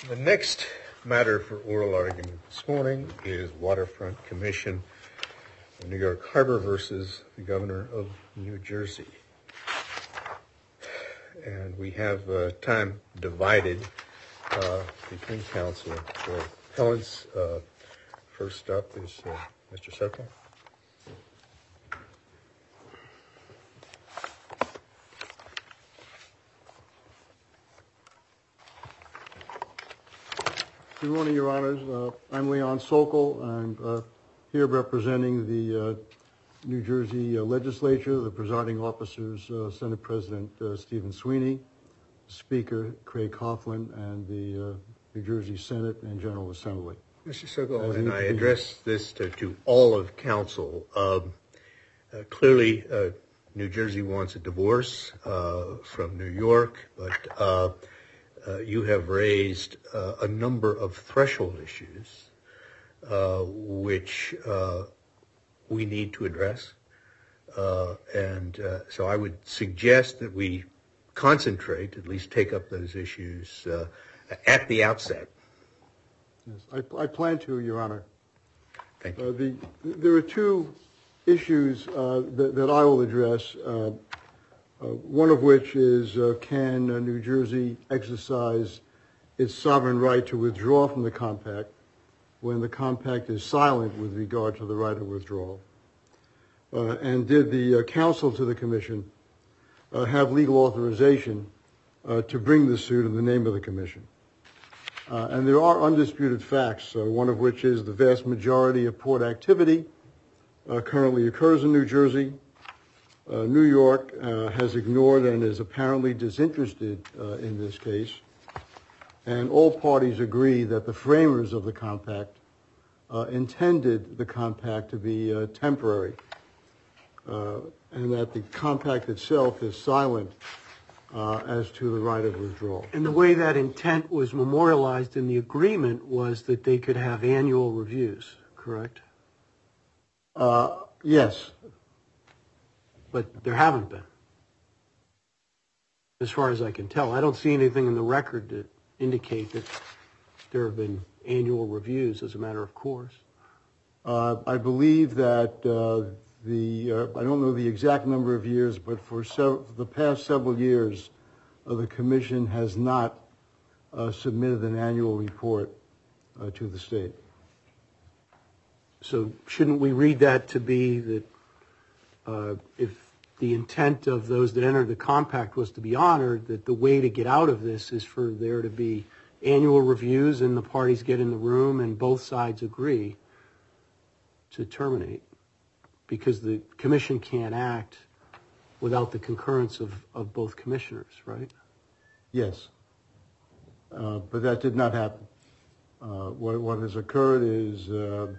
The next matter for oral argument this morning is Waterfront Commission of New York Harbor versus the Governor of New Jersey. And we have time divided between counsel for appellants. First up is Mr. Sokol. Good morning, Your Honors. I'm Leon Sokol. I'm here representing the New Jersey legislature, the presiding officers, Senate President Stephen Sweeney, Speaker Craig Coughlin, and the New Jersey Senate and General Assembly. Mr. Sokol, and I address this to all of counsel. Clearly, New Jersey wants a divorce from New York, but you have raised a number of threshold issues which we need to address. And so I would suggest that we concentrate, at least take up those issues at the outset. Yes, I plan to, Your Honor. Thank you. There are two issues that I will address. One of which is, can New Jersey exercise its sovereign right to withdraw from the compact when the compact is silent with regard to the right of withdrawal? And did the counsel to the commission have legal authorization to bring the suit in the name of the commission? And there are undisputed facts, one of which is the vast majority of port activity currently occurs in New Jersey. New York has ignored and is apparently disinterested in this case. And all parties agree that the framers of the compact intended the compact to be temporary, and that the compact itself is silent as to the right of withdrawal. And the way that intent was memorialized in the agreement was that they could have annual reviews, correct? Yes. But there haven't been, as far as I can tell. I don't see anything in the record that indicate that there have been annual reviews as a matter of course. I believe that I don't know the exact number of years, but for the past several years, the commission has not submitted an annual report to the state. So shouldn't we read that to be that if the intent of those that entered the compact was to be honored, that the way to get out of this is for there to be annual reviews and the parties get in the room and both sides agree to terminate, because the commission can't act without the concurrence of both commissioners, right? Yes. But that did not happen. What has occurred is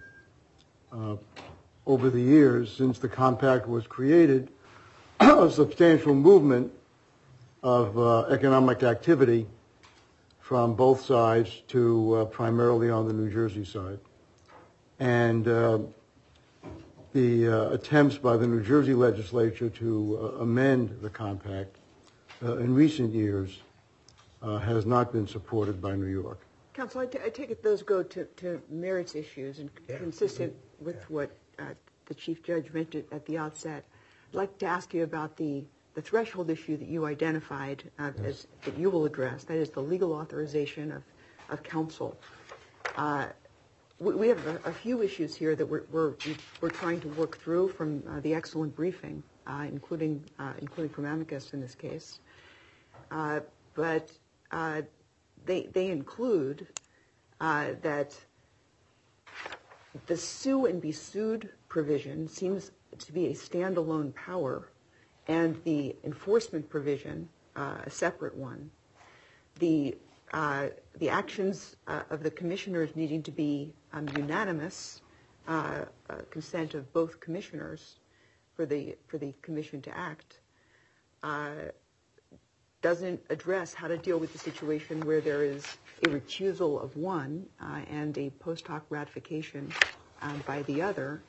over the years, since the compact was created, a substantial movement of economic activity from both sides to primarily on the New Jersey side. And the attempts by the New Jersey legislature to amend the compact in recent years has not been supported by New York. Counsel, I take it those go to merits issues and consistent with what the Chief Judge mentioned at the outset. I'd like to ask you about the threshold issue that you identified that you will address, that is the legal authorization of counsel. We have a few issues here that we're trying to work through from the excellent briefing, including from amicus in this case. But they include that the sue and be sued provision seems to be a standalone power, and the enforcement provision a separate one. The actions of the commissioners needing to be unanimous, consent of both commissioners for the commission to act, doesn't address how to deal with the situation where there is a recusal of one and a post hoc ratification by the other.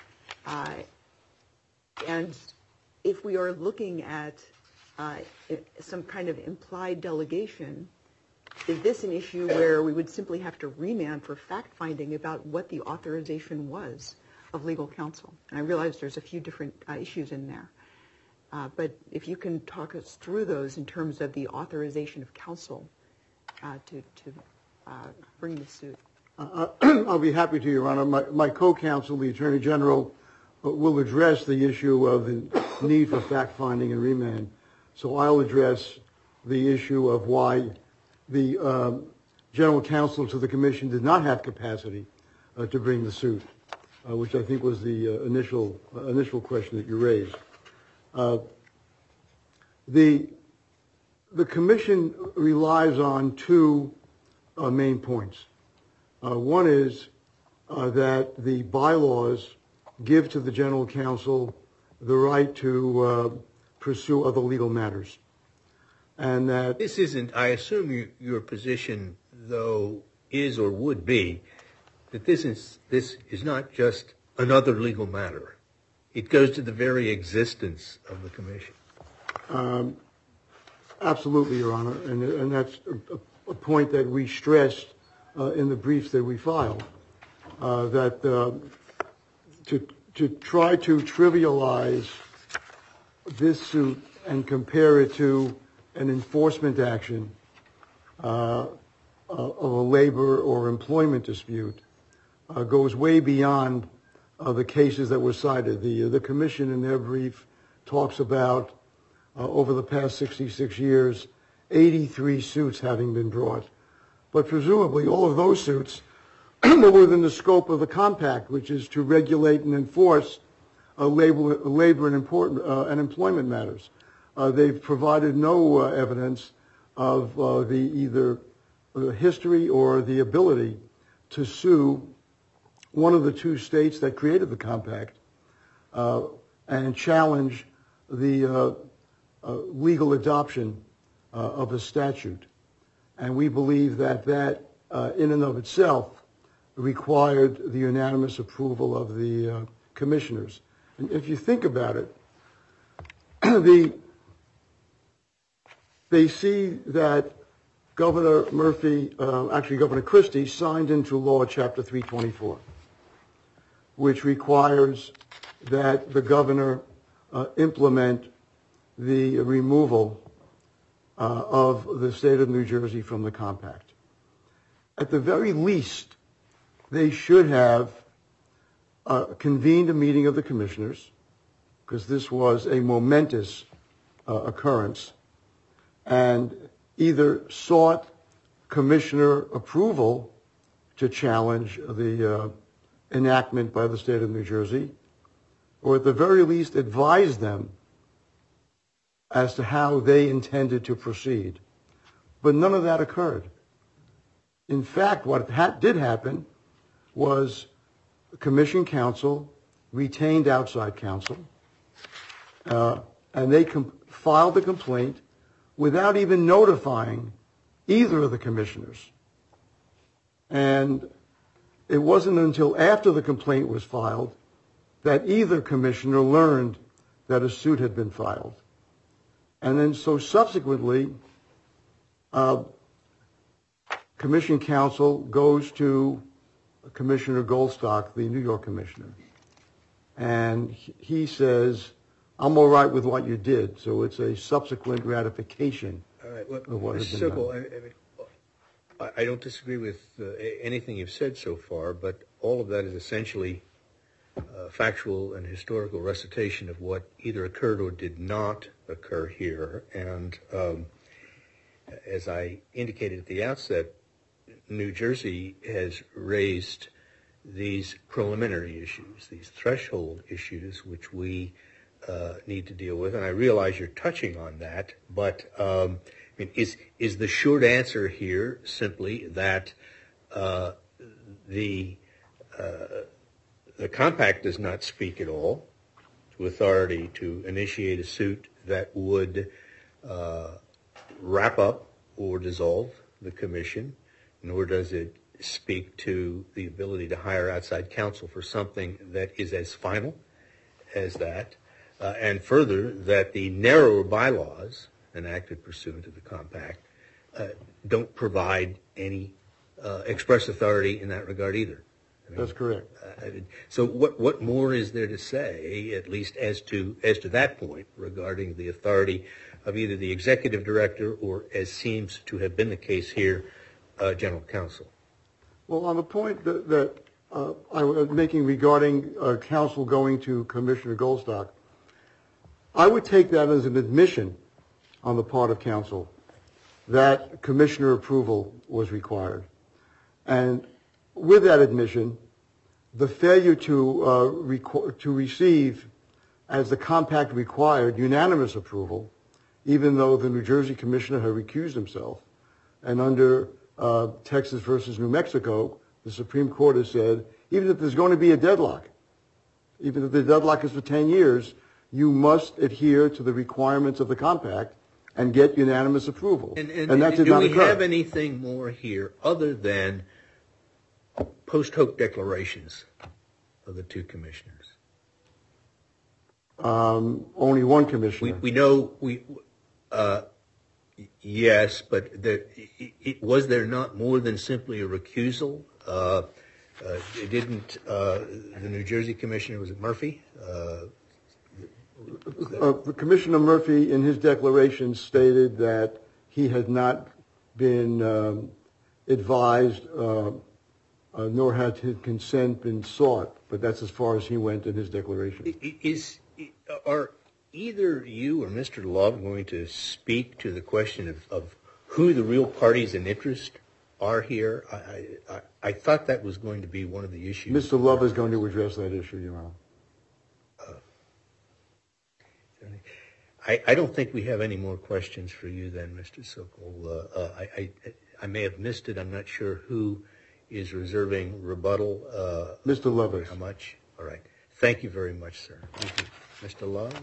And if we are looking at some kind of implied delegation, is this an issue where we would simply have to remand for fact-finding about what the authorization was of legal counsel? And I realize there's a few different issues in there. But if you can talk us through those in terms of the authorization of counsel to bring the suit. I'll be happy to, Your Honor. My co-counsel, the Attorney General, will address the issue of the need for fact-finding and remand. So I'll address the issue of why the General Counsel to the Commission did not have capacity to bring the suit, which I think was the initial question that you raised. The Commission relies on two main points. One is that the bylaws give to the General Counsel the right to pursue other legal matters. And that this isn't, I assume your position, though, is or would be that this is not just another legal matter. It goes to the very existence of the Commission. Absolutely, Your Honor. And that's a point that we stressed in the briefs that we filed, that to try to trivialize this suit and compare it to an enforcement action of a labor or employment dispute goes way beyond the cases that were cited. The Commission in their brief talks about, over the past 66 years, 83 suits having been brought. But presumably all of those suits were within the scope of the compact, which is to regulate and enforce labor and employment matters. They've provided no evidence of either the history or the ability to sue one of the two states that created the compact and challenge the legal adoption of a statute. And we believe that in and of itself required the unanimous approval of the commissioners. And if you think about it, they see that Governor Governor Christie signed into law Chapter 324, which requires that the governor implement the removal of the state of New Jersey from the compact. At the very least, they should have convened a meeting of the commissioners, because this was a momentous occurrence, and either sought commissioner approval to challenge the enactment by the state of New Jersey, or at the very least advised them as to how they intended to proceed. But none of that occurred. In fact, what did happen was the commission counsel retained outside counsel, and they filed the complaint without even notifying either of the commissioners. And it wasn't until after the complaint was filed that either commissioner learned that a suit had been filed. And then so subsequently, commission counsel goes to Commissioner Goldstock, the New York commissioner, and he says, "I'm all right with what you did." So it's a subsequent ratification of what has been done. I don't disagree with anything you've said so far, but all of that is essentially factual and historical recitation of what either occurred or did not occur here. And as I indicated at the outset, New Jersey has raised these preliminary issues, these threshold issues, which we need to deal with. And I realize you're touching on that, but is the short answer here simply that the compact does not speak at all to authority to initiate a suit that would wrap up or dissolve the commission, nor does it speak to the ability to hire outside counsel for something that is as final as that, and further, that the narrower bylaws enacted pursuant to the compact don't provide any express authority in that regard either. That's correct. So what more is there to say, at least as to that point, regarding the authority of either the executive director or, as seems to have been the case here, general counsel? Well, on the point that I was making regarding counsel going to Commissioner Goldstock, I would take that as an admission on the part of counsel that commissioner approval was required. And with that admission, the failure to receive, as the compact required, unanimous approval, even though the New Jersey commissioner had recused himself, and under Texas versus New Mexico, the Supreme Court has said, even if there's going to be a deadlock, even if the deadlock is for 10 years, you must adhere to the requirements of the compact and get unanimous approval. And that did not occur. Do we have anything more here other than post hoc declarations of the two commissioners? Only one commissioner. We know yes, but was there not more than simply a recusal? Didn't the New Jersey commissioner, was it Murphy? Commissioner Murphy, in his declaration, stated that he had not been advised, nor had his consent been sought. But that's as far as he went in his declaration. Are either you or Mr. Love going to speak to the question of who the real parties in interest are here? I thought that was going to be one of the issues. Mr. Love is going to address that issue, Your Honor. I don't think we have any more questions for you then, Mr. Sokol. I may have missed it. I'm not sure who is reserving rebuttal. Mr. Love is. How much? All right. Thank you very much, sir. Thank you. Mr. Love?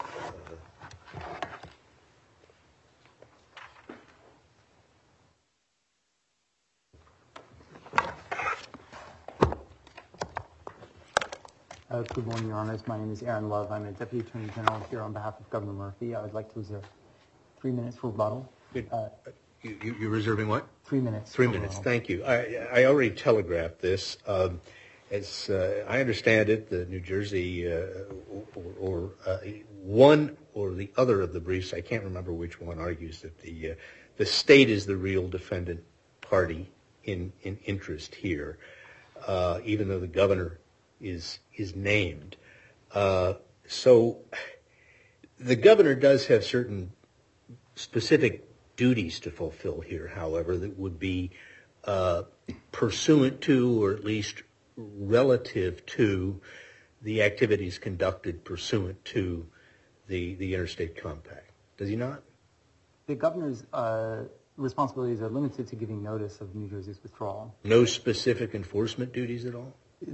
Good morning, Your Honors. My name is Aaron Love. I'm a Deputy Attorney General here on behalf of Governor Murphy. I would like to reserve 3 minutes for rebuttal. You're reserving what? 3 minutes. 3 minutes. Thank you. I already telegraphed this. As I understand it, the New Jersey or one or the other of the briefs, I can't remember which one, argues that the state is the real defendant party in interest here, even though the governor is named. So the governor does have certain specific duties to fulfill here, however, that would be pursuant to, or at least relative to, the activities conducted pursuant to the interstate compact. Does he not? The governor's responsibilities are limited to giving notice of New Jersey's withdrawal. No specific enforcement duties at all?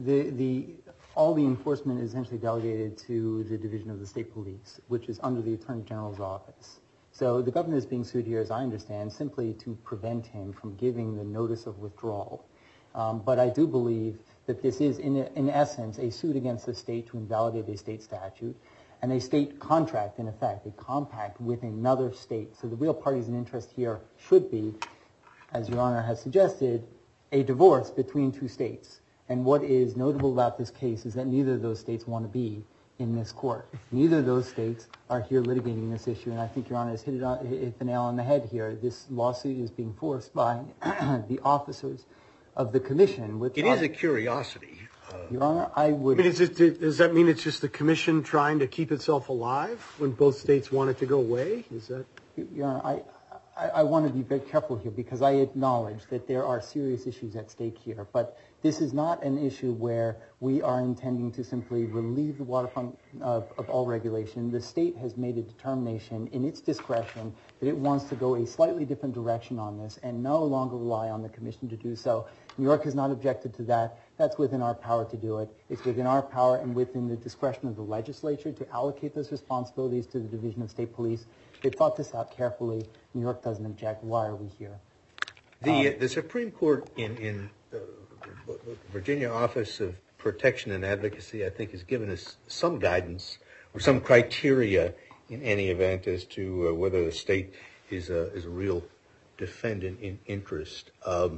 All the enforcement is essentially delegated to the Division of the State Police, which is under the Attorney General's office. So the governor is being sued here, as I understand, simply to prevent him from giving the notice of withdrawal. But I do believe that this is, in essence, a suit against the state to invalidate a state statute and a state contract, in effect, a compact with another state. So the real parties in interest here should be, as Your Honor has suggested, a divorce between two states. And what is notable about this case is that neither of those states want to be in this court. Neither of those states are here litigating this issue, and I think Your Honor has hit the nail on the head here. This lawsuit is being forced by the officers of the commission. Which it is a curiosity. Your Honor, I would... does that mean it's just the commission trying to keep itself alive when both states want it to go away? Is that... Your Honor, I want to be very careful here because I acknowledge that there are serious issues at stake here, but this is not an issue where we are intending to simply relieve the waterfront of all regulation. The state has made a determination in its discretion that it wants to go a slightly different direction on this and no longer rely on the commission to do so. New York has not objected to that. That's within our power to do it. It's within our power and within the discretion of the legislature to allocate those responsibilities to the Division of State Police. They thought this out carefully. New York doesn't object. Why are we here? The Supreme Court in Virginia Office of Protection and Advocacy, I think, has given us some guidance or some criteria in any event as to whether the state is a real defendant in interest.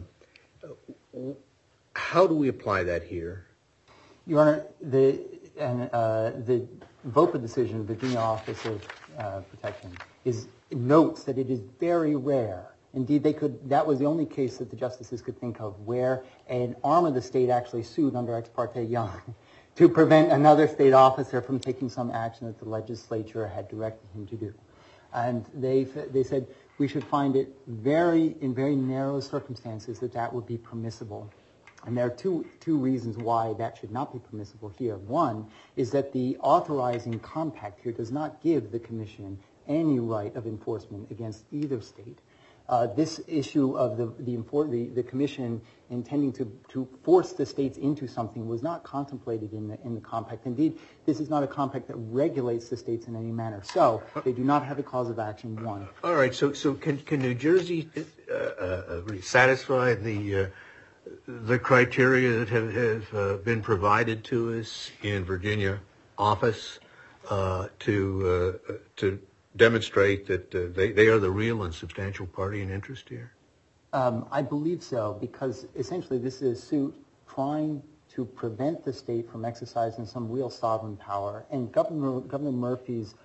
How do we apply that here? Your Honor, the VOPA decision, the Virginia Office of Protection, notes that it is very rare. Indeed, that was the only case that the justices could think of where an arm of the state actually sued under Ex parte Young to prevent another state officer from taking some action that the legislature had directed him to do. And they said we should find it in very narrow circumstances that would be permissible. And there are two reasons why that should not be permissible here. One is that the authorizing compact here does not give the commission any right of enforcement against either state. This issue of the commission intending to force the states into something was not contemplated in the compact. Indeed, this is not a compact that regulates the states in any manner. So they do not have a cause of action. One. All right. So can New Jersey satisfy the criteria that have been provided to us in Virginia office to demonstrate that they are the real and substantial party in interest here? I believe so, because essentially this is a suit trying to prevent the state from exercising some real sovereign power. And Governor Murphy's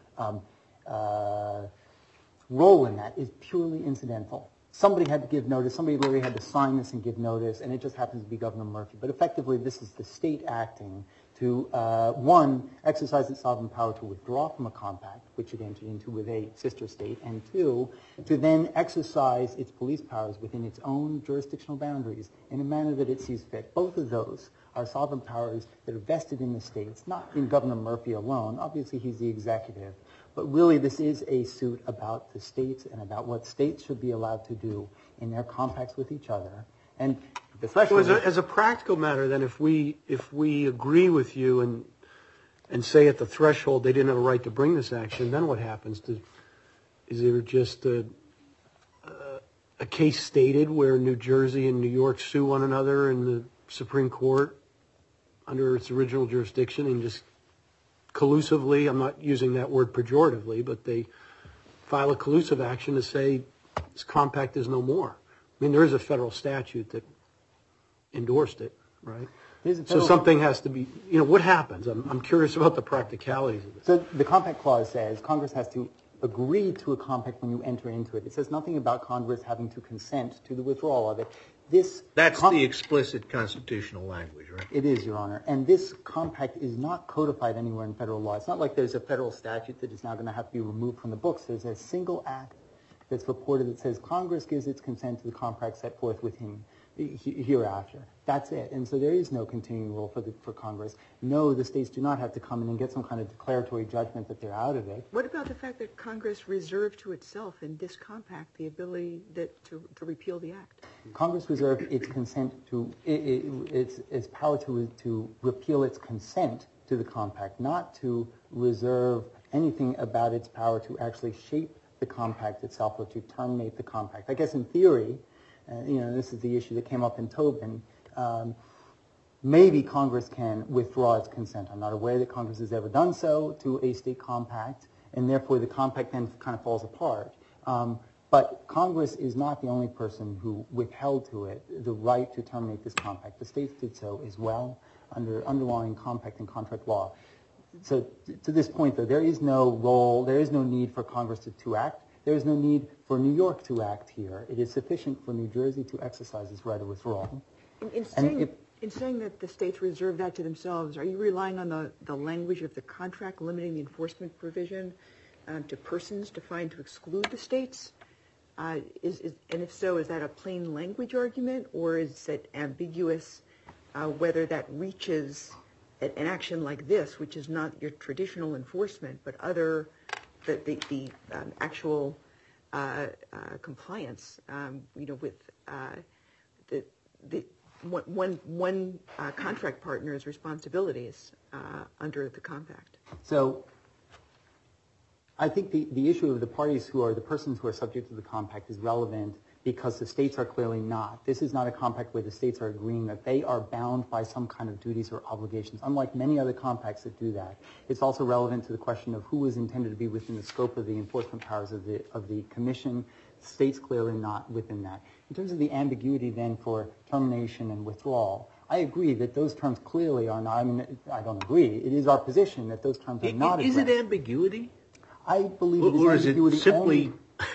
role in that is purely incidental. Somebody had to give notice. Somebody literally had to sign this and give notice, and it just happens to be Governor Murphy. But effectively, this is the state acting to, one, exercise its sovereign power to withdraw from a compact, which it entered into with a sister state, and two, to then exercise its police powers within its own jurisdictional boundaries in a manner that it sees fit. Both of those are sovereign powers that are vested in the states, not in Governor Murphy alone. Obviously, he's the executive. But really, this is a suit about the states and about what states should be allowed to do in their compacts with each other. And the threshold... So as a practical matter, then, if we agree with you and say at the threshold they didn't have a right to bring this action, then what happens? Is there just a case stated where New Jersey and New York sue one another in the Supreme Court under its original jurisdiction and just collusively, I'm not using that word pejoratively, but they file a collusive action to say this compact is no more? I mean, there is a federal statute that endorsed it, right? So something has to be, what happens? I'm curious about the practicalities of this. So the compact clause says Congress has to agree to a compact when you enter into it. It says nothing about Congress having to consent to the withdrawal of it. That's the explicit constitutional language, right? It is, Your Honor. And this compact is not codified anywhere in federal law. It's not like there's a federal statute that is now going to have to be removed from the books. There's a single act that's reported that says Congress gives its consent to the compact set forth with him hereafter. That's it. And so there is no continuing rule for Congress. No, the states do not have to come in and get some kind of declaratory judgment that they're out of it. What about the fact that Congress reserved to itself in this compact the ability to repeal the act? Congress reserved its consent to its power to repeal its consent to the compact, not to reserve anything about its power to actually shape the compact itself or to terminate the compact. I guess in theory, this is the issue that came up in Tobin, maybe Congress can withdraw its consent. I'm not aware that Congress has ever done so to a state compact, and therefore the compact then kind of falls apart. But Congress is not the only person who withheld to it the right to terminate this compact. The states did so as well under underlying compact and contract law. So to this point, though, there is no role, there is no need for Congress to act. There is no need for New York to act here. It is sufficient for New Jersey to exercise its right of withdrawal. In saying that the states reserve that to themselves, are you relying on the language of the contract limiting the enforcement provision to persons defined to exclude the states? And if so, is that a plain language argument, or is it ambiguous whether that reaches an action like this, which is not your traditional enforcement, but the actual compliance, with the one contract partner's responsibilities under the compact? So I think the issue of the parties who are the persons who are subject to the compact is relevant because the states are clearly not. This is not a compact where the states are agreeing that they are bound by some kind of duties or obligations, unlike many other compacts that do that. It's also relevant to the question of who is intended to be within the scope of the enforcement powers of the commission. States clearly not within that. In terms of the ambiguity then for termination and withdrawal, I agree that those terms clearly are not, I mean, I don't agree. It is our position that those terms are not addressed. Is it ambiguity? I believe it is or is ambiguity it simply,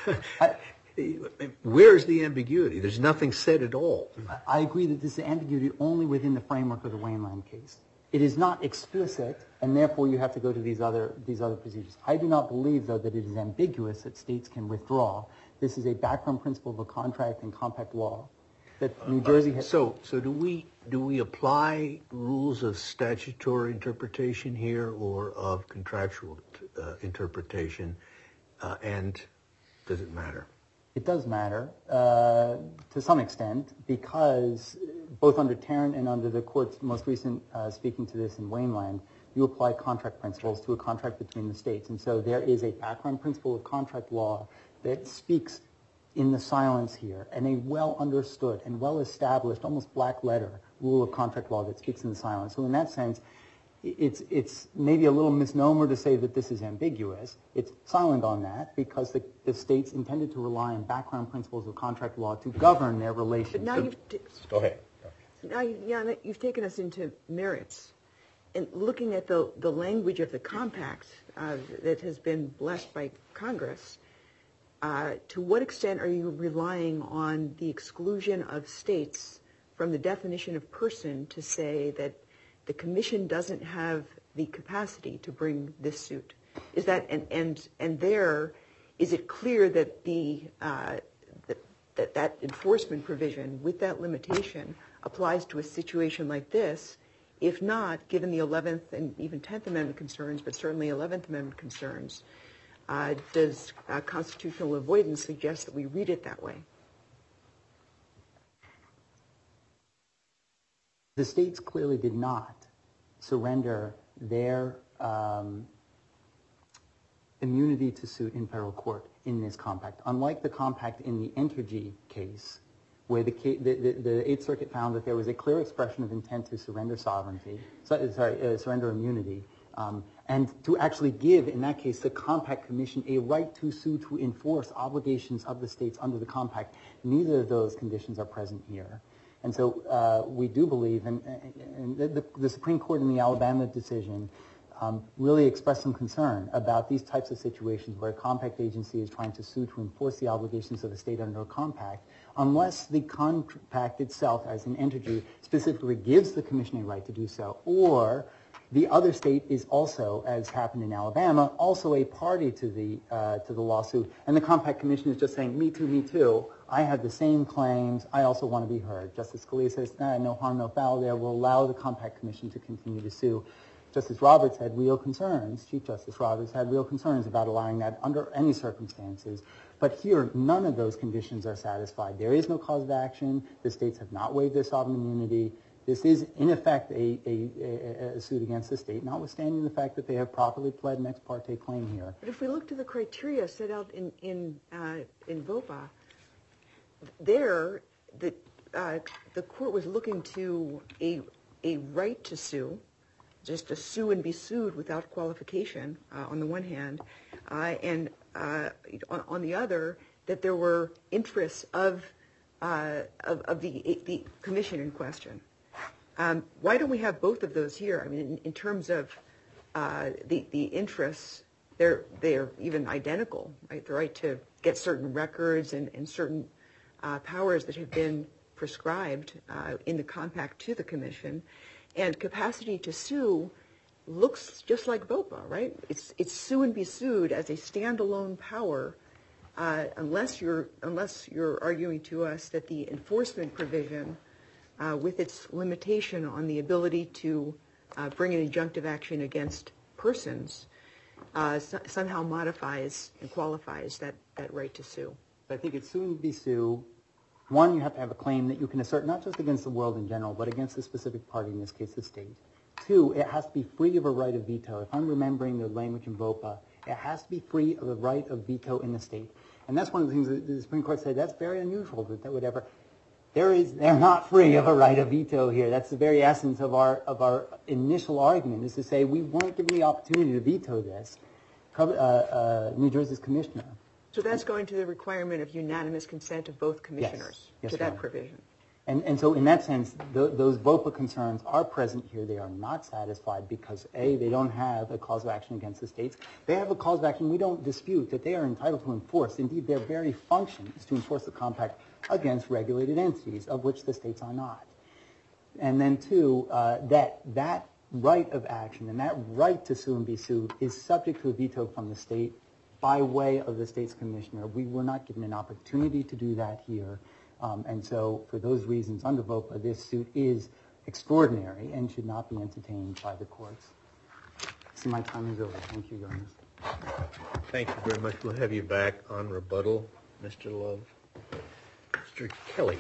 where's the ambiguity? There's nothing said at all. I agree that this is ambiguity only within the framework of the Wainland case. It is not explicit, and therefore you have to go to these other procedures. I do not believe, though, that it is ambiguous that states can withdraw. This is a background principle of a contract and compact law that New Jersey has. So do we apply rules of statutory interpretation here or of contractual interpretation, and does it matter? It does matter to some extent because both under Tarrant and under the court's most recent speaking to this in Wainland, you apply contract principles to a contract between the states. And so there is a background principle of contract law that speaks in the silence here, and a well understood and well established, almost black letter rule of contract law that speaks in the silence. So in that sense, it's maybe a little misnomer to say that this is ambiguous. It's silent on that because the states intended to rely on background principles of contract law to govern their relations. But now Go ahead. Now, you've taken us into merits. And looking at the language of the compact that has been blessed by Congress, to what extent are you relying on the exclusion of states from the definition of person to say that the commission doesn't have the capacity to bring this suit? Is that and there is it clear that that enforcement provision with that limitation applies to a situation like this? If not, given the 11th and even 10th Amendment concerns, but certainly 11th Amendment concerns, does constitutional avoidance suggest that we read it that way? The states clearly did not surrender their immunity to suit in federal court in this compact. Unlike the compact in the Entergy case, where the Eighth Circuit found that there was a clear expression of intent to surrender surrender immunity, and to actually give, in that case, the Compact Commission a right to sue to enforce obligations of the states under the compact. Neither of those conditions are present here. And so we do believe, and the Supreme Court in the Alabama decision really expressed some concern about these types of situations where a compact agency is trying to sue to enforce the obligations of the state under a compact, unless the compact itself, as in Entergy, specifically gives the commission a right to do so, or the other state is also, as happened in Alabama, also a party to the lawsuit, and the Compact Commission is just saying, me too, me too. I have the same claims. I also want to be heard. Justice Scalia says, no harm, no foul there. We'll allow the Compact Commission to continue to sue. Justice Roberts had real concerns. Chief Justice Roberts had real concerns about allowing that under any circumstances. But here, none of those conditions are satisfied. There is no cause of action. The states have not waived their sovereign immunity. This is, in effect, a suit against the state, notwithstanding the fact that they have properly pled an ex parte claim here. But if we look to the criteria set out in VOPA, there the court was looking to a right to sue, just to sue and be sued without qualification on the one hand, and on the other that there were interests of the commission in question. Why don't we have both of those here? I mean, in terms of the interests, they're even identical, right? The right to get certain records and certain powers that have been prescribed in the compact to the commission, and capacity to sue looks just like VOPA, right? It's sue and be sued as a standalone power, unless you're arguing to us that the enforcement provision, with its limitation on the ability to bring an injunctive action against persons, somehow modifies and qualifies that right to sue. I think it's sue and be sue. One, you have to have a claim that you can assert not just against the world in general, but against a specific party, in this case the state. Two, it has to be free of a right of veto. If I'm remembering the language in VOPA, it has to be free of a right of veto in the state. And that's one of the things that the Supreme Court said, that's very unusual that would ever... They're not free of a right of veto here. That's the very essence of our initial argument, is to say we weren't given the opportunity to veto this. New Jersey's commissioner So that's going to the requirement of unanimous consent of both commissioners Yes, to Your that Honor. provision. And so in that sense, those VOPA concerns are present here. They are not satisfied because, A, they don't have a cause of action against the states. They have a cause of action we don't dispute that they are entitled to enforce. Indeed, their very function is to enforce the compact against regulated entities, of which the states are not. And then, two, that right of action and that right to sue and be sued is subject to a veto from the state by way of the state's commissioner. We were not given an opportunity to do that here. And so for those reasons, under VOPA, this suit is extraordinary and should not be entertained by the courts. See, my time is over. Thank you, Your Honor. Thank you very much. We'll have you back on rebuttal, Mr. Love. Mr. Kelly.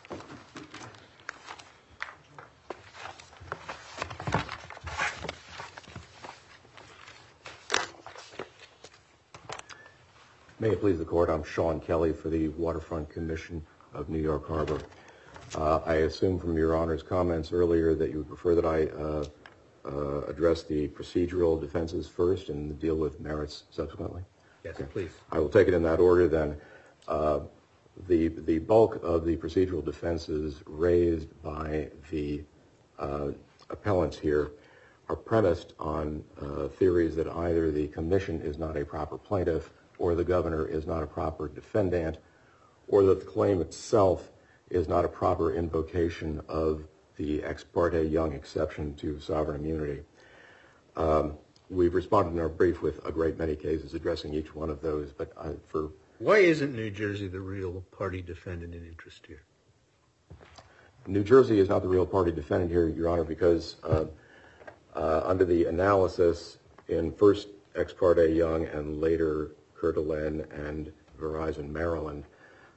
May it please the Court, I'm Sean Kelly for the Waterfront Commission of New York Harbor. I assume from Your Honor's comments earlier that you would prefer that I address the procedural defenses first and deal with merits subsequently? Yes, please. I will take it in that order then. The bulk of the procedural defenses raised by the appellants here are premised on theories that either the commission is not a proper plaintiff or the governor is not a proper defendant, or that the claim itself is not a proper invocation of the ex parte Young exception to sovereign immunity. We've responded in our brief with a great many cases addressing each one of those, but why isn't New Jersey the real party defendant in interest here? New Jersey is not the real party defendant here, Your Honor, because under the analysis in first ex parte Young and later Coeur d'Alene and Verizon Maryland,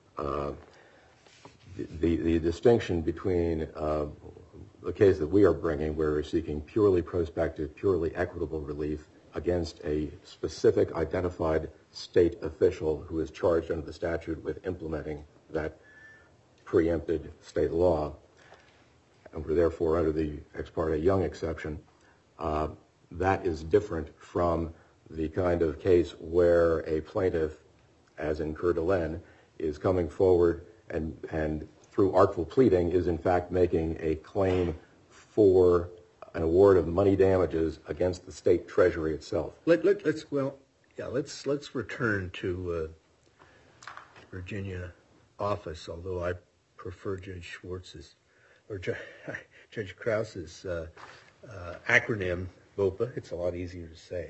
the distinction between the case that we are bringing, where we're seeking purely prospective, purely equitable relief against a specific identified state official who is charged under the statute with implementing that preempted state law, and we're therefore under the ex parte Young exception, that is different from the kind of case where a plaintiff, as in Coeur d'Alene, is coming forward and through artful pleading is in fact making a claim for an award of money damages against the state treasury itself. Let's return to Virginia office, although I prefer Judge Schwartz's or Judge Krause's acronym VOPA. It's a lot easier to say.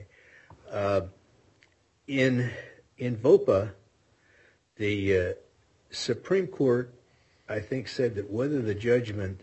In VOPA, the Supreme Court, I think, said that whether the judgment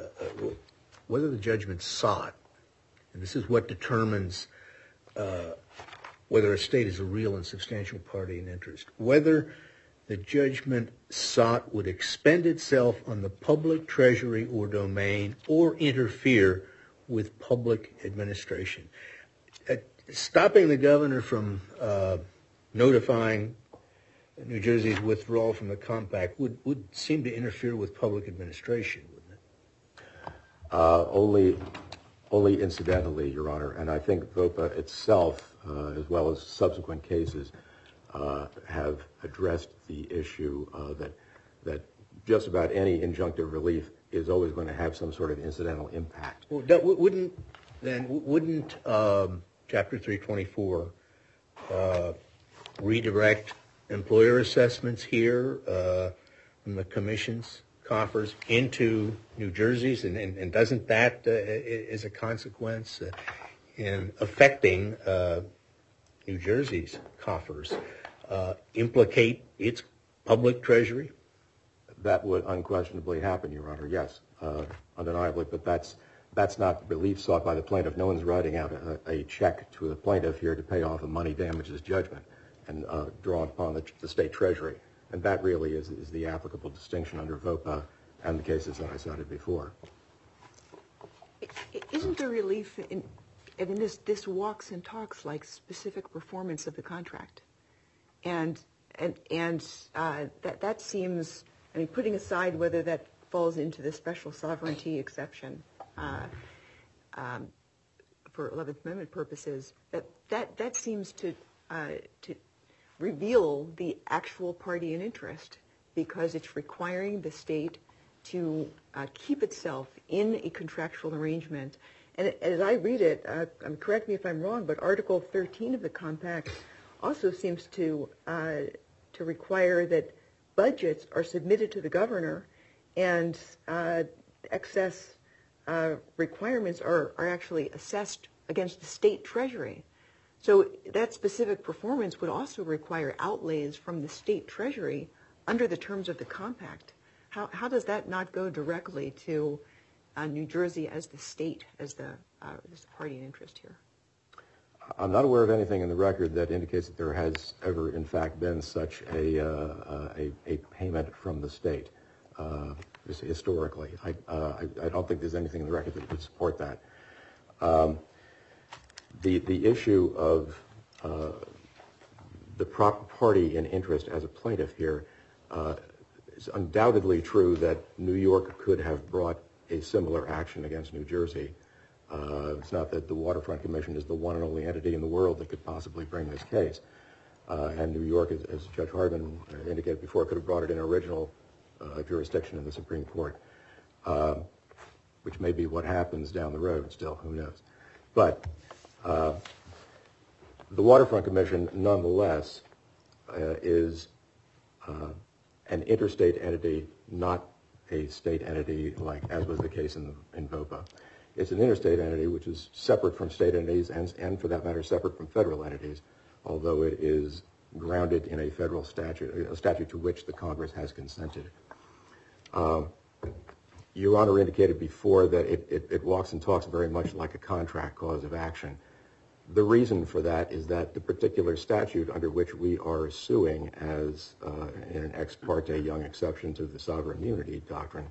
sought, and this is what determines whether a state is a real and substantial party in interest, whether the judgment sought would expend itself on the public treasury or domain or interfere with public administration. Stopping the governor from notifying New Jersey's withdrawal from the compact would seem to interfere with public administration, wouldn't it? Only incidentally, Your Honor, and I think VOPA itself, as well as subsequent cases, have addressed the issue that just about any injunctive relief is always going to have some sort of incidental impact. Well, wouldn't Chapter 324 redirect employer assessments here from the commission's coffers into New Jersey's, and doesn't that, as a consequence, in affecting New Jersey's coffers, implicate its public treasury? That would unquestionably happen, Your Honor, yes, undeniably, but that's not relief sought by the plaintiff. No one's writing out a check to the plaintiff here to pay off a money damages judgment and draw upon the state treasury, and that really is the applicable distinction under VOPA and the cases that I cited before. Isn't the relief in this walks and talks like specific performance of the contract, and that seems, I mean, putting aside whether that falls into the special sovereignty exception for 11th Amendment purposes, that seems to reveal the actual party in interest because it's requiring the state to keep itself in a contractual arrangement. And as I read it, correct me if I'm wrong, but Article 13 of the compact also seems to require that budgets are submitted to the governor and excess requirements are actually assessed against the state treasury. So that specific performance would also require outlays from the state treasury under the terms of the compact. How does that not go directly to New Jersey as the state, as the party in interest here? I'm not aware of anything in the record that indicates that there has ever, in fact, been such a payment from the state historically. I don't think there's anything in the record that would support that. The issue of the proper party in interest as a plaintiff here is undoubtedly true that New York could have brought a similar action against New Jersey. It's not that the Waterfront Commission is the one and only entity in the world that could possibly bring this case. And New York, as Judge Hardman indicated before, could have brought it in original jurisdiction in the Supreme Court, which may be what happens down the road still, who knows. But the Waterfront Commission, nonetheless, is an interstate entity, not a state entity like as was the case in VOPA. It's an interstate entity which is separate from state entities and for that matter, separate from federal entities, although it is grounded in a federal statute, a statute to which the Congress has consented. Your Honor indicated before that it walks and talks very much like a contract cause of action. The reason for that is that the particular statute under which we are suing as an ex parte young exception to the sovereign immunity doctrine,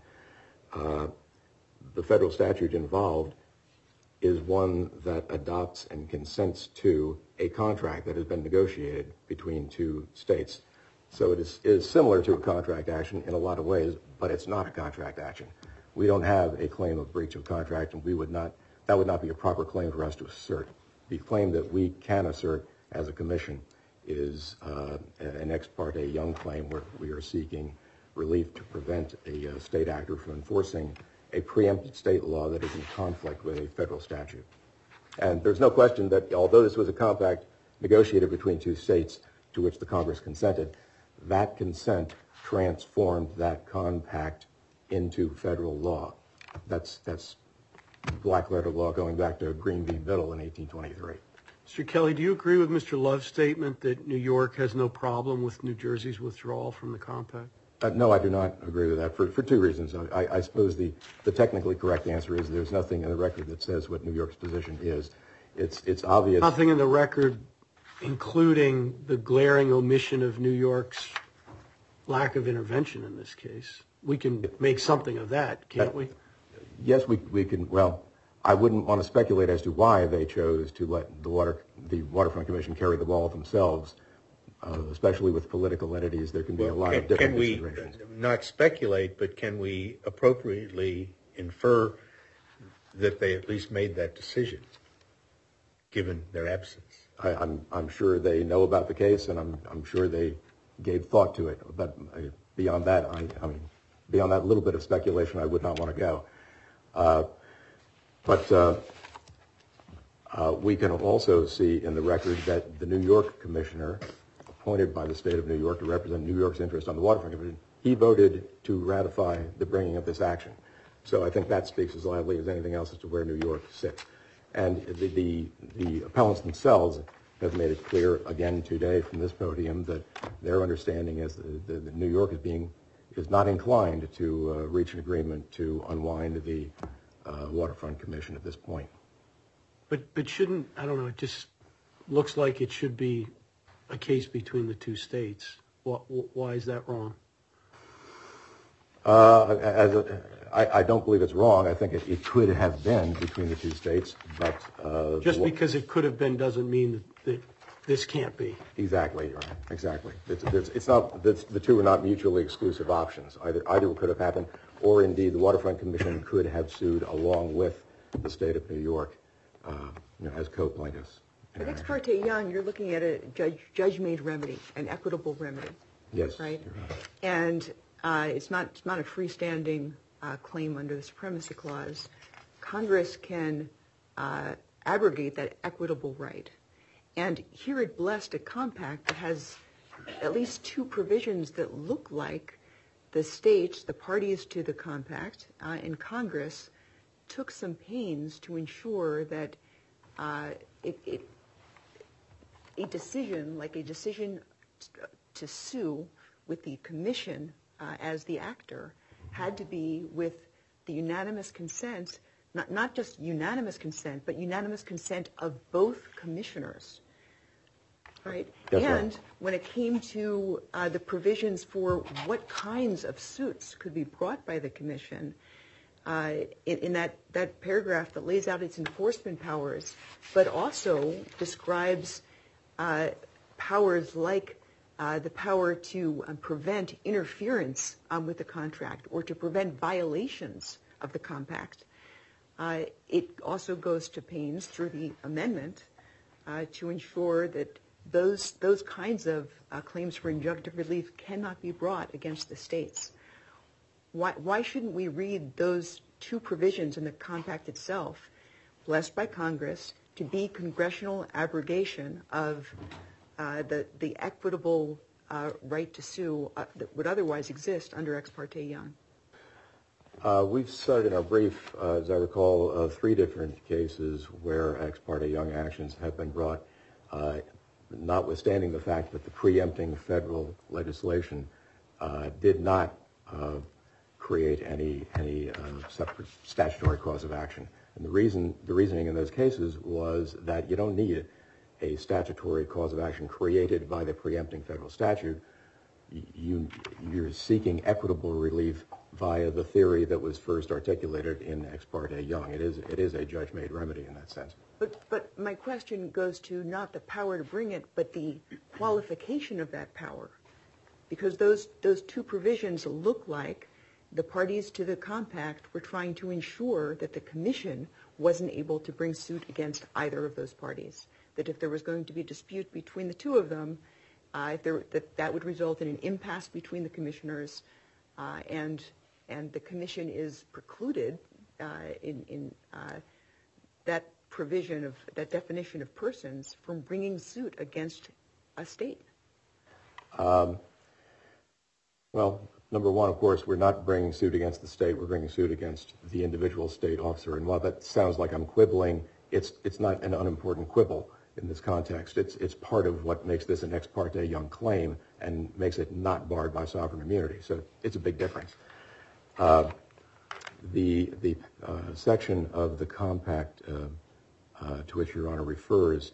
the federal statute involved is one that adopts and consents to a contract that has been negotiated between two states. So it is similar to a contract action in a lot of ways, but it's not a contract action. We don't have a claim of breach of contract, and that would not be a proper claim for us to assert. The claim that we can assert as a commission is an ex parte young claim where we are seeking relief to prevent a state actor from enforcing a preempted state law that is in conflict with a federal statute. And there's no question that although this was a compact negotiated between two states to which the Congress consented, that consent transformed that compact into federal law. That's black letter law going back to Green v. Biddle in 1823. Mr. Kelly, do you agree with Mr. Love's statement that New York has no problem with New Jersey's withdrawal from the compact? No, I do not agree with that for two reasons. I suppose the technically correct answer is there's nothing in the record that says what New York's position is. It's obvious. Nothing in the record, including the glaring omission of New York's lack of intervention in this case. We can make something of that, can't we? Yes, we can. Well, I wouldn't want to speculate as to why they chose to let the Waterfront Commission carry the ball themselves, especially with political entities. There can be a lot of different considerations. Can we not speculate, but can we appropriately infer that they at least made that decision, given their absence? I'm sure they know about the case, and I'm sure they gave thought to it. But beyond that, beyond that little bit of speculation, I would not want to go. But we can also see in the record that the New York commissioner appointed by the state of New York to represent New York's interest on the Waterfront Commission, he voted to ratify the bringing of this action. So I think that speaks as loudly as anything else as to where New York sits. And the appellants themselves have made it clear again today from this podium that their understanding is that New York is not inclined to reach an agreement to unwind the Waterfront Commission at this point. But shouldn't, I don't know, it just looks like it should be a case between the two states. Why is that wrong? I don't believe it's wrong. I think it could have been between the two states, but just because it could have been doesn't mean that this can't be. Exactly, Your Honor. Exactly. It's not the two are not mutually exclusive options. Either could have happened, or indeed the Waterfront Commission could have sued along with the state of New York as co-plaintiffs. But Ex parte Young, you're looking at a judge-made remedy, an equitable remedy. Yes. Right? And it's not a freestanding claim under the Supremacy Clause. Congress can abrogate that equitable right. And here it blessed a compact that has at least two provisions that look like the states, the parties to the compact, in Congress took some pains to ensure that a decision, like a decision to sue with the commission as the actor, had to be with the unanimous consent, not just unanimous consent, but unanimous consent of both commissioners. Right? Yes, and ma'am. when it came to the provisions for what kinds of suits could be brought by the commission, in that paragraph that lays out its enforcement powers, but also describes powers like the power to prevent interference with the contract or to prevent violations of the compact. It also goes to pains through the amendment to ensure that those kinds of claims for injunctive relief cannot be brought against the states. Why shouldn't we read those two provisions in the compact itself, blessed by Congress, to be congressional abrogation of the equitable right to sue that would otherwise exist under Ex parte Young? We've cited in our brief, as I recall, 3 different cases where Ex parte Young actions have been brought, notwithstanding the fact that the preempting federal legislation did not create any separate statutory cause of action. And the reasoning in those cases was that you don't need a statutory cause of action created by the preempting federal statute. You're seeking equitable relief via the theory that was first articulated in Ex parte Young. It is a judge-made remedy in that sense. But my question goes to not the power to bring it, but the qualification of that power. Because those two provisions look like the parties to the compact were trying to ensure that the commission wasn't able to bring suit against either of those parties. That if there was going to be a dispute between the two of them, that would result in an impasse between the commissioners, and the commission is precluded in that provision of that definition of persons from bringing suit against a state. Well, number one, of course, we're not bringing suit against the state. We're bringing suit against the individual state officer. And while that sounds like I'm quibbling, it's not an unimportant quibble in this context. It's part of what makes this an Ex parte Young claim and makes it not barred by sovereign immunity. So it's a big difference. The section of the compact to which Your Honor refers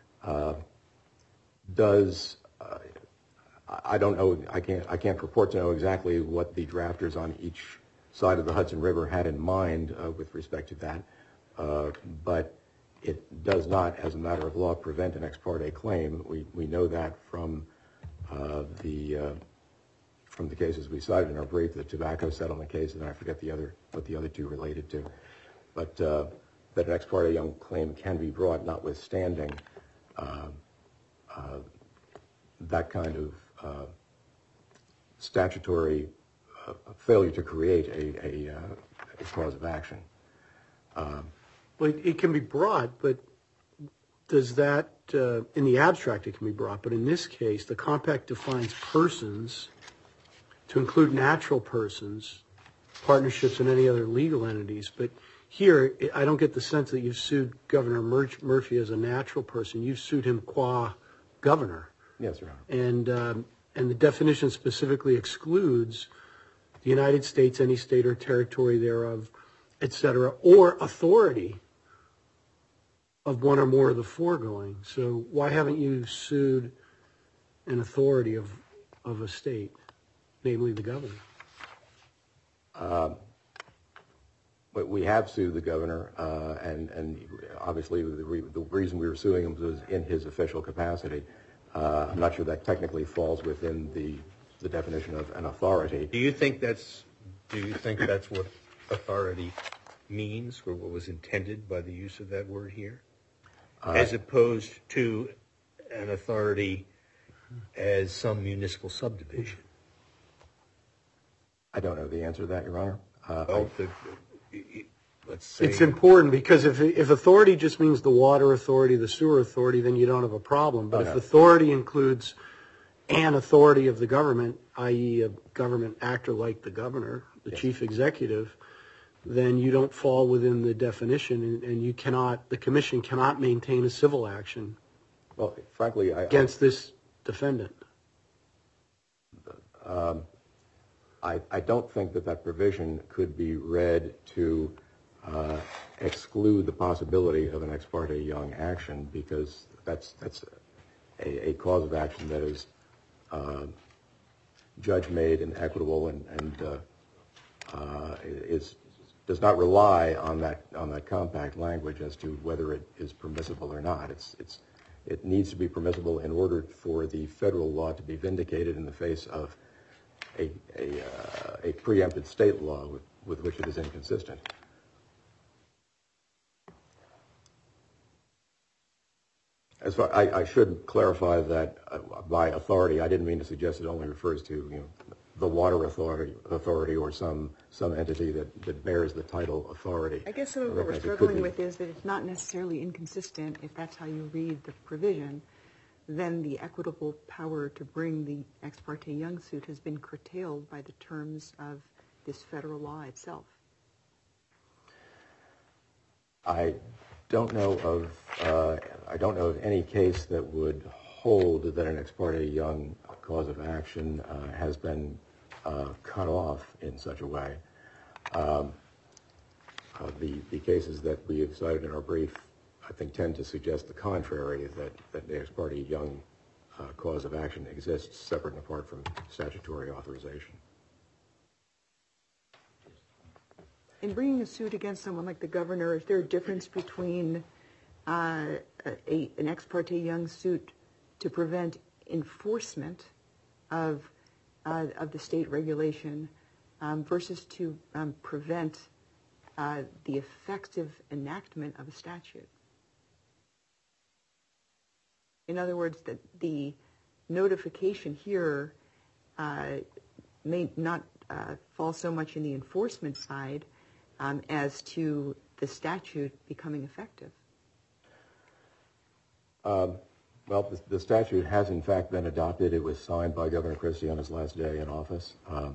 does. I don't know. I can't purport to know exactly what the drafters on each side of the Hudson River had in mind with respect to that, but it does not, as a matter of law, prevent an ex parte claim. We know that from the cases we cited in our brief, the tobacco settlement case, and I forget what the other two related to, but that an ex parte Young claim can be brought, notwithstanding that kind of statutory failure to create a cause of action. Well, it can be brought, but does that, in the abstract it can be brought, but in this case, the compact defines persons to include natural persons, partnerships, and any other legal entities. But here, I don't get the sense that you've sued Governor Murphy as a natural person. You've sued him qua governor. Yes, Your Honor. And the definition specifically excludes the United States, any state or territory thereof, et cetera, or authority of one or more of the foregoing. So why haven't you sued an authority of a state, namely the governor? We have sued the governor, and obviously the reason we were suing him was in his official capacity. I'm not sure that technically falls within the definition of an authority. Do you think that's what authority means, or what was intended by the use of that word here? as opposed to an authority as some municipal subdivision? I don't know the answer to that, Your Honor. Let's say It's important because if authority just means the water authority, the sewer authority, then you don't have a problem. But if authority includes an authority of the government, i.e. a government actor like the governor, the chief executive, then you don't fall within the definition, and you cannot, the commission cannot maintain a civil action frankly, against this defendant. I don't think that provision could be read to exclude the possibility of an ex parte Young action, because that's a cause of action that is judge-made and equitable and does not rely on that compact language as to whether it is permissible or not. It needs to be permissible in order for the federal law to be vindicated in the face of a preempted state law with which it is inconsistent. I should clarify that by authority, I didn't mean to suggest it only refers to the water authority or some entity that bears the title authority. I guess some of what we're struggling with is that it's not necessarily inconsistent. If that's how you read the provision, then the equitable power to bring the ex parte Young suit has been curtailed by the terms of this federal law itself. I don't know of any case that would hold that an ex parte Young cause of action has been cut off in such a way. The cases that we have cited in our brief, I think, tend to suggest the contrary, that the ex parte Young cause of action exists separate and apart from statutory authorization. In bringing a suit against someone like the governor, is there a difference between an ex parte Young suit to prevent enforcement of the state regulation versus to prevent the effective enactment of a statute? In other words, the notification here may not fall so much in the enforcement side as to the statute becoming effective. Well, the statute has in fact been adopted. It was signed by Governor Christie on his last day in office.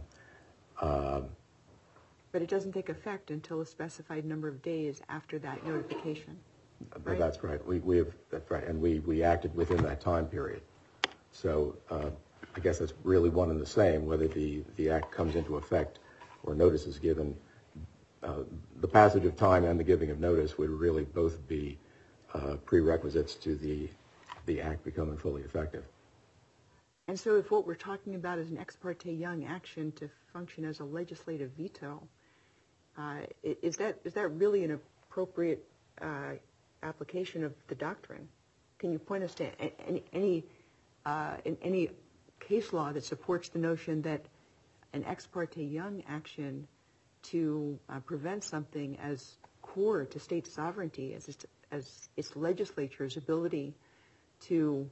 But it doesn't take effect until a specified number of days after that notification. Right? That's right. That's right, and we acted within that time period. So I guess that's really one and the same, whether the act comes into effect or notice is given. The passage of time and the giving of notice would really both be prerequisites to the act becoming fully effective. And so if what we're talking about is an ex parte Young action to function as a legislative veto, is that really an appropriate application of the doctrine? Can you point us to any case law that supports the notion that an ex parte Young action to prevent something as core to state sovereignty as its legislature's ability to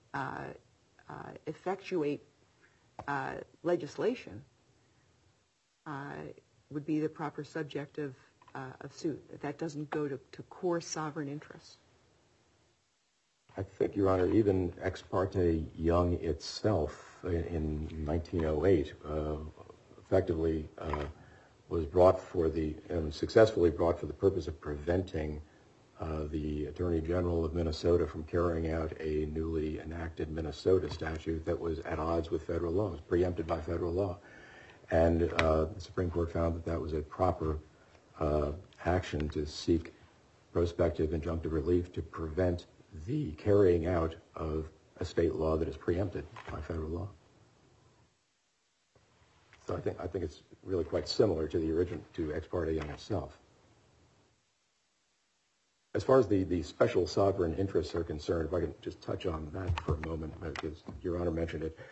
effectuate legislation would be the proper subject of suit? That doesn't go to core sovereign interests. I think, Your Honor, even ex parte Young itself in 1908 effectively was brought successfully brought for the purpose of preventing the Attorney General of Minnesota from carrying out a newly enacted Minnesota statute that was at odds with federal law. It was preempted by federal law. And the Supreme Court found that was a proper action to seek prospective injunctive relief to prevent the carrying out of a state law that is preempted by federal law. So I think it's really quite similar to the original, to ex parte Young itself. As far as the special sovereign interests are concerned, if I can just touch on that for a moment, because Your Honor mentioned it.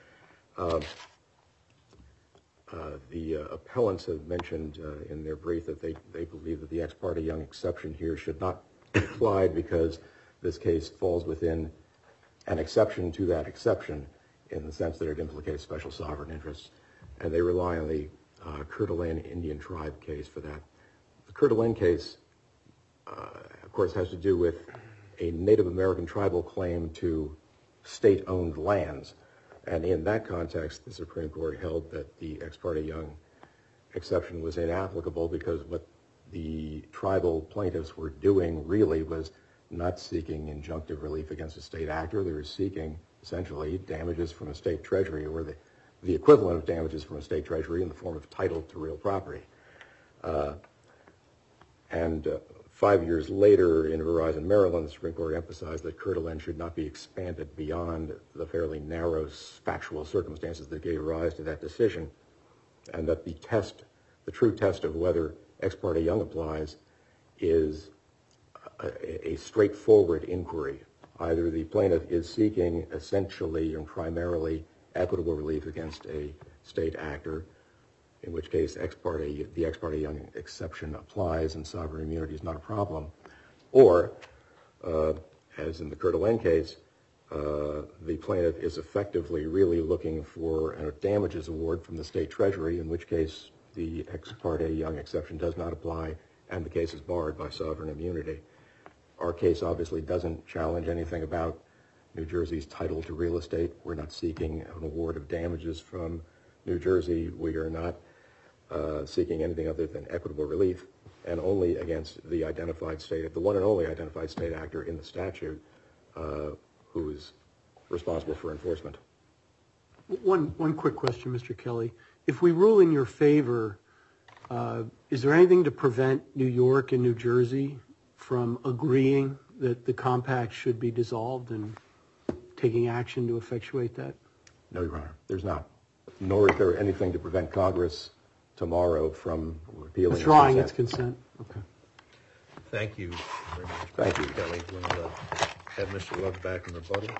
The appellants have mentioned in their brief that they believe that the ex parte Young exception here should not be applied because this case falls within an exception to that exception in the sense that it implicates special sovereign interests. And they rely on the Coeur d'Alene Indian tribe case for that. The Coeur d'Alene case, of course, has to do with a Native American tribal claim to state-owned lands. And in that context, the Supreme Court held that the Ex parte Young exception was inapplicable because what the tribal plaintiffs were doing really was not seeking injunctive relief against a state actor. They were seeking, essentially, damages from a state treasury, or the equivalent of damages from a state treasury in the form of title to real property. And 5 years later, in Verizon, Maryland, the Supreme Court emphasized that Coeur d'Alene should not be expanded beyond the fairly narrow factual circumstances that gave rise to that decision, and that the true test of whether Ex parte Young applies is a straightforward inquiry. Either the plaintiff is seeking essentially and primarily equitable relief against a state actor, in which case the Ex parte Young exception applies and sovereign immunity is not a problem, or, as in the Coeur d'Alene case, the plaintiff is effectively really looking for a damages award from the state treasury, in which case the Ex parte Young exception does not apply and the case is barred by sovereign immunity. Our case obviously doesn't challenge anything about New Jersey's title to real estate. We're not seeking an award of damages from New Jersey. We are not seeking anything other than equitable relief, and only against the one and only identified state actor in the statute who is responsible for enforcement. One quick question, Mr. Kelly. If we rule in your favor, is there anything to prevent New York and New Jersey from agreeing that the compact should be dissolved and taking action to effectuate that? No, Your Honor, there's not. Nor is there anything to prevent Congress tomorrow from repealing withdrawing its consent. Okay. Thank you very much. Thank you, Kelly. We'll have Mr. Love back in rebuttal.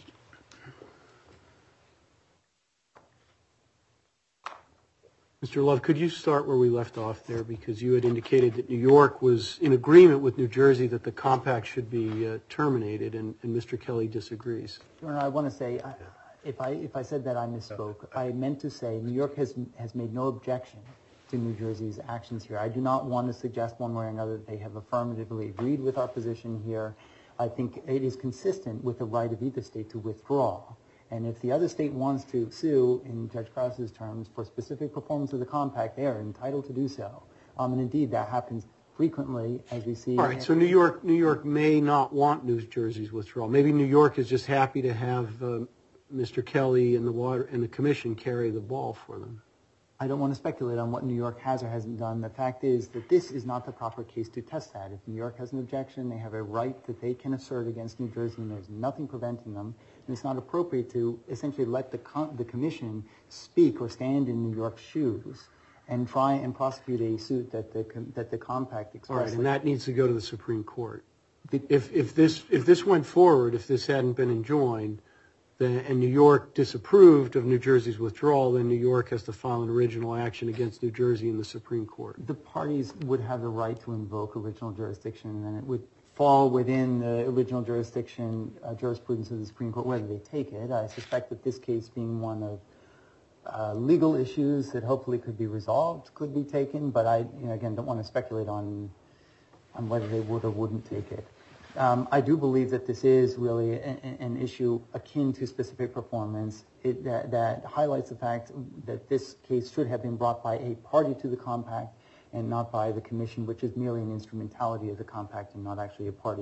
Mr. Love, could you start where we left off there, because you had indicated that New York was in agreement with New Jersey that the compact should be terminated, and Mr. Kelly disagrees. Your Honor, I want to say, if I said that, I misspoke. I meant to say New York has made no objection to New Jersey's actions here. I do not want to suggest one way or another that they have affirmatively agreed with our position here. I think it is consistent with the right of either state to withdraw. And if the other state wants to sue, in Judge Krause's terms, for specific performance of the compact, they are entitled to do so. And indeed, that happens frequently, as we see. All right, so New York may not want New Jersey's withdrawal. Maybe New York is just happy to have Mr. Kelly and the Commission carry the ball for them. I don't want to speculate on what New York has or hasn't done. The fact is that this is not the proper case to test that. If New York has an objection, they have a right that they can assert against New Jersey, and there's nothing preventing them. And it's not appropriate to essentially let the Commission speak or stand in New York's shoes and try and prosecute a suit that the compact expressly. All right, and that needs to go to the Supreme Court. If this went forward, if this hadn't been enjoined, and New York disapproved of New Jersey's withdrawal, then New York has to file an original action against New Jersey in the Supreme Court. The parties would have the right to invoke original jurisdiction, and then it would fall within the original jurisdiction jurisprudence of the Supreme Court, whether they take it. I suspect that this case, being one of legal issues that hopefully could be resolved, could be taken, but I, again, don't want to speculate on whether they would or wouldn't take it. I do believe that this is really an issue akin to specific performance that highlights the fact that this case should have been brought by a party to the compact and not by the Commission, which is merely an instrumentality of the compact and not actually a party.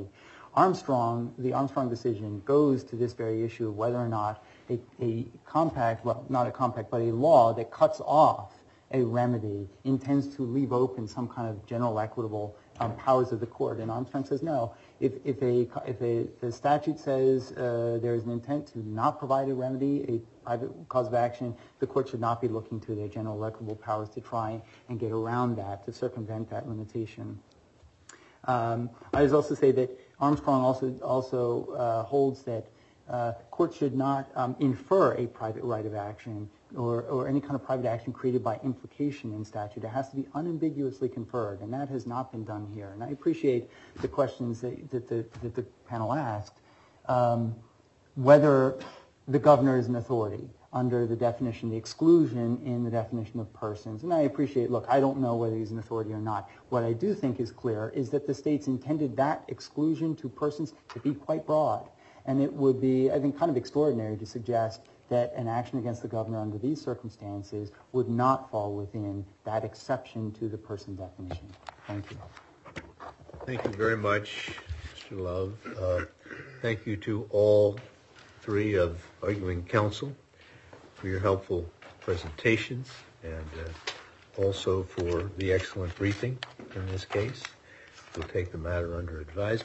The Armstrong decision goes to this very issue of whether or not a compact, well, not a compact, but a law that cuts off a remedy intends to leave open some kind of general equitable powers of the court. And Armstrong says no. If the statute says there is an intent to not provide a remedy, a private cause of action, the court should not be looking to their general equitable powers to try and get around that, to circumvent that limitation. I would also say that Armstrong also holds that Courts should not infer a private right of action or any kind of private action created by implication in statute. It has to be unambiguously conferred, and that has not been done here. And I appreciate the questions that the panel asked, whether the governor is an authority under the definition, the exclusion in the definition of persons. And I appreciate, look, I don't know whether he's an authority or not. What I do think is clear is that the states intended that exclusion to persons to be quite broad. And it would be, I think, kind of extraordinary to suggest that an action against the governor under these circumstances would not fall within that exception to the person definition. Thank you. Thank you very much, Mr. Love. Thank you to all three of arguing counsel for your helpful presentations and also for the excellent briefing in this case. We'll take the matter under advisement.